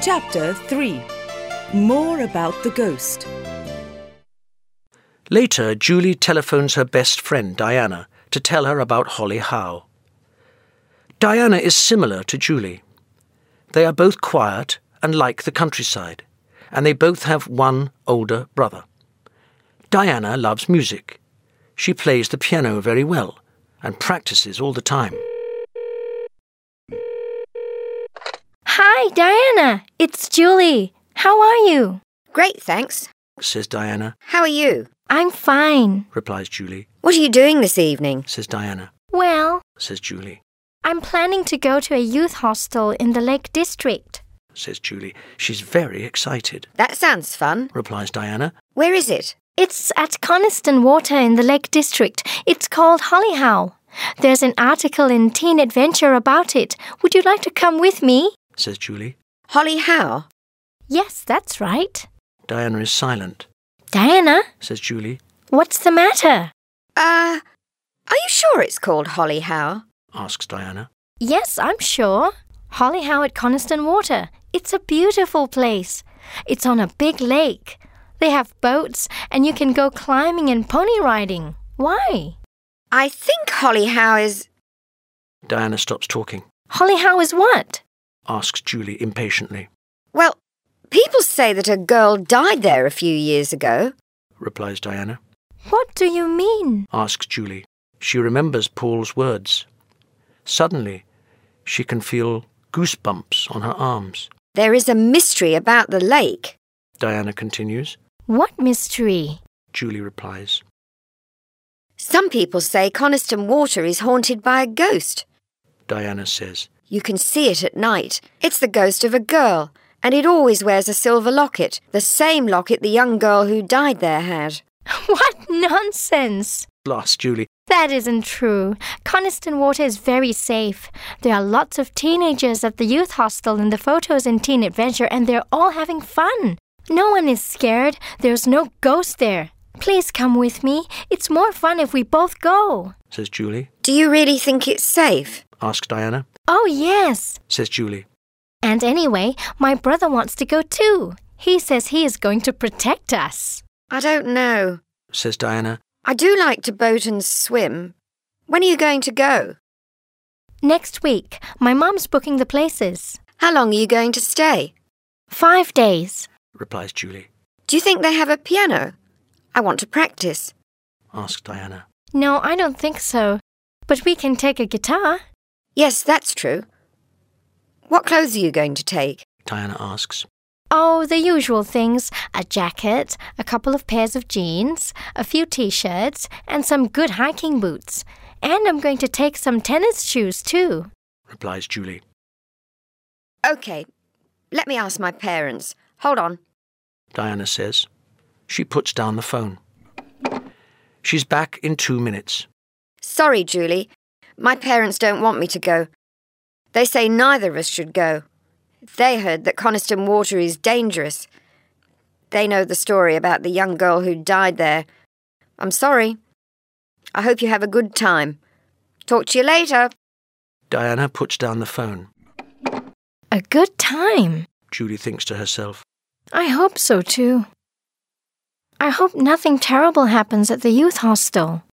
Chapter 3. More about the ghost. Later, Julie telephones her best friend, Diana, to tell her about Holly Howe. Diana is similar to Julie. They are both quiet and like the countryside, and they both have one older brother. Diana loves music. She plays the piano very well and practices all the time. Hi, Diana. It's Julie. How are you? Great, thanks, Says Diana. How are you? I'm fine. Replies Julie. What are you doing this evening? Says Diana. Well, Says Julie. I'm planning to go to a youth hostel in the Lake District. Says Julie. She's very excited. That sounds fun. Replies Diana. Where is it? It's at Coniston Water in the Lake District. It's called Holly Howe. There's an article in Teen Adventure about it. Would you like to come with me? Says Julie. Holly Howe? Yes, that's right. Diana is silent. Diana, Says Julie. what's the matter? Are you sure it's called Holly Howe? Asks Diana. Yes, I'm sure. Holly Howe at Coniston Water. It's a beautiful place. It's on a big lake. They have boats and you can go climbing and pony riding. Why? I think Holly Howe is... Diana stops talking. Holly Howe is what? Asks Julie impatiently. Well, people say that a girl died there a few years ago. Replies Diana. What do you mean? Asks Julie. She remembers Paul's words. Suddenly, she can feel goosebumps on her arms. There is a mystery about the lake. Diana continues. What mystery? Julie replies. Some people say Coniston Water is haunted by a ghost. Diana says. You can see it at night. It's the ghost of a girl, and it always wears a silver locket, the same locket the young girl who died there had. What nonsense! Laughs Julie. That isn't true. Coniston Water is very safe. There are lots of teenagers at the youth hostel in the photos in Teen Adventure, and they're all having fun. No one is scared. There's no ghost there. Please come with me. It's more fun if we both go. Says Julie. Do you really think it's safe? Asks Diana. Oh, yes. Says Julie. And anyway, my brother wants to go too. He says he is going to protect us. I don't know. Says Diana. I do like to boat and swim. When are you going to go? Next week. My mom's booking the places. How long are you going to stay? 5 days. Replies Julie. Do you think they have a piano? I want to practice. Asks Diana. No, I don't think so. But we can take a guitar. Yes, that's true. What clothes are you going to take? Diana asks. Oh, the usual things. A jacket, a couple of pairs of jeans, a few t-shirts, and some good hiking boots. And I'm going to take some tennis shoes too. Replies Julie. OK, let me ask my parents. Hold on. Diana says. She puts down the phone. She's back in 2 minutes. Sorry, Julie. My parents don't want me to go. They say neither of us should go. They heard that Coniston Water is dangerous. They know the story about the young girl who died there. I'm sorry. I hope you have a good time. Talk to you later. Diana puts down the phone. A good time. Julie thinks to herself. I hope so too. I hope nothing terrible happens at the youth hostel.